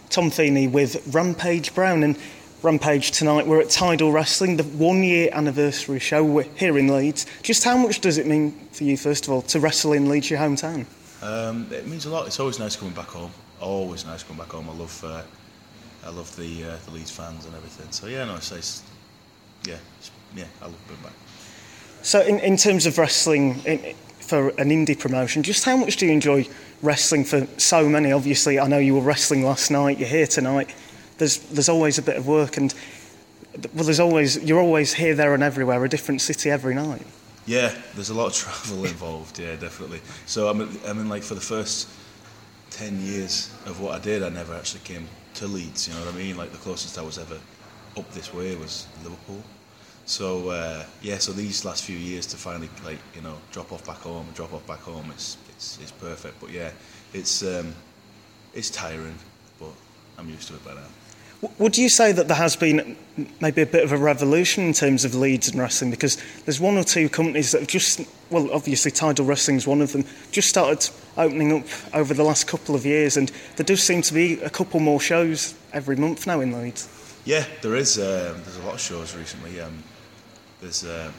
Tom Feeney with Rampage Brown, and Rampage tonight we're at Tidal Wrestling, the 1 year anniversary show. We're here in Leeds. Just how much does it mean for you, first of all, to wrestle in Leeds, your hometown? It means a lot. It's always nice coming back home. Always nice coming back home. I love the Leeds fans and everything. So yeah, no, it's I love being back. So in terms of wrestling for an indie promotion, just how much do you enjoy wrestling for so many? Obviously, I know you were wrestling last night. You're here tonight. There's always a bit of work, and you're always here, there, and everywhere, a different city every night. Yeah, there's a lot of travel involved. Yeah, definitely. So I mean, like for the first 10 years of what I did, I never actually came to Leeds. You know what I mean? Like the closest I was ever up this way was Liverpool. So so these last few years to finally drop off back home, it's perfect. But yeah, it's tiring, but I'm used to it by now. Would you say that there has been maybe a bit of a revolution in terms of Leeds and wrestling? Because there's one or two companies that have just, well, obviously Tidal Wrestling is one of them, just started opening up over the last couple of years, and there does seem to be a couple more shows every month now in Leeds. Yeah, there is. There's a lot of shows recently. There's a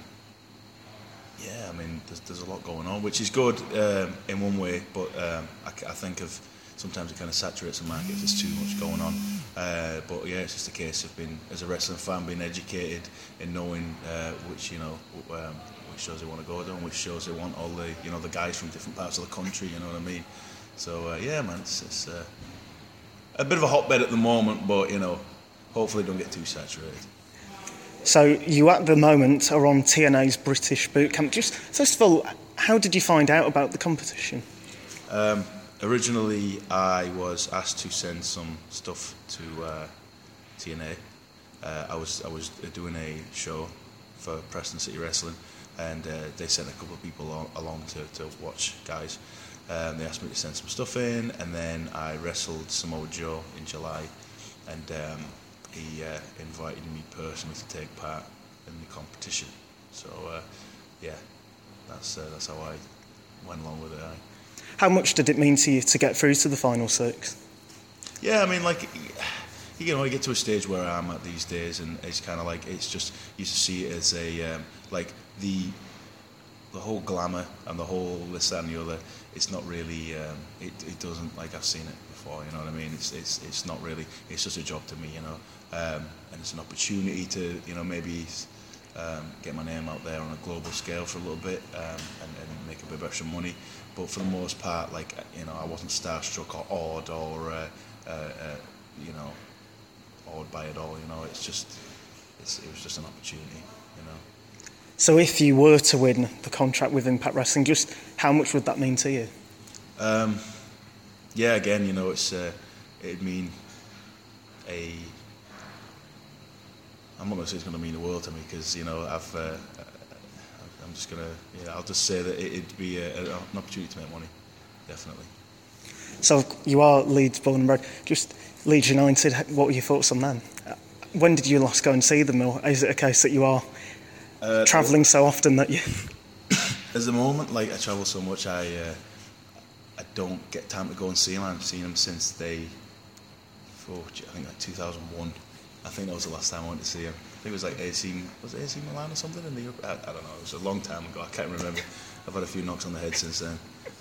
lot going on, which is good in one way, but I think sometimes it kind of saturates the market if there's too much going on. But yeah, it's just a case of as a wrestling fan, being educated and knowing which shows they want to go to and which shows they want all the guys from different parts of the country. You know what I mean? So yeah, man, it's a bit of a hotbed at the moment, but hopefully don't get too saturated. So you at the moment are on TNA's British Boot Camp. Just first of all, how did you find out about the competition? Originally, I was asked to send some stuff to TNA. I was doing a show for Preston City Wrestling, and they sent a couple of people along to watch guys. They asked me to send some stuff in, and then I wrestled Samoa Joe in July, and he invited me personally to take part in the competition. So that's how I went along with it. How much did it mean to you to get through to the final six? Yeah, I mean, you get to a stage where I'm at these days, and it's kind of like it's just you just see it as a the whole glamour and the whole this that and the other. It's not really it doesn't like I've seen it before. You know what I mean? It's not really. It's just a job to me, and it's an opportunity to maybe get my name out there on a global scale for a little bit and make a bit of extra money. But for the most part, I wasn't starstruck or awed or awed by it all. It was just an opportunity. So if you were to win the contract with Impact Wrestling, just how much would that mean to you? Yeah, again, it'd mean I'm not going to say it's going to mean the world to me because I'm just going to I'll just say that it'd be an opportunity to make money, definitely. So you are Leeds born and bred. Just Leeds United, what were your thoughts on them? When did you last go and see them, or is it a case that you are travelling so often that you... At the moment, I travel so much, I don't get time to go and see them. I've seen them since I think 2001. I think that was the last time I went to see them. I think it was AC Milan or something in the Europe. I don't know. It was a long time ago. I can't remember. I've had a few knocks on the head since then.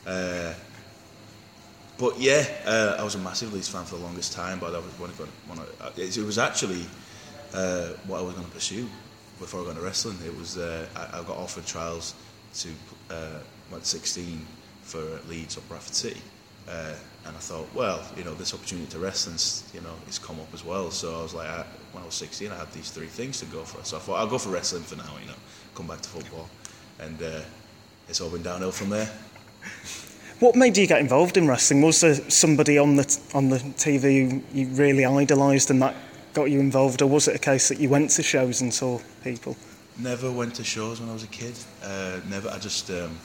But yeah, I was a massive Leeds fan for the longest time. But it was actually what I was going to pursue before I got into wrestling. It was I got offered trials to at 16 for Leeds or Bradford City. And I thought, well, this opportunity to wrestling, it's come up as well. So I was like, when I was 16, I had these three things to go for. So I thought, I'll go for wrestling for now, come back to football. And it's all been downhill from there. What made you get involved in wrestling? Was there somebody on the TV you really idolised and that got you involved? Or was it a case that you went to shows and saw people? Never went to shows when I was a kid. Never. I just...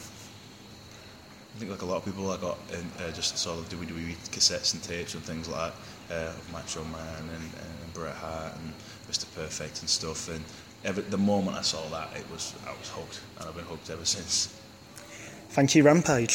I think like a lot of people, I got just saw the WWE cassettes and tapes and things like that of Macho Man and Bret Hart and Mr. Perfect and stuff. And the moment I saw that, I was hooked, and I've been hooked ever since. Thank you, Rampage.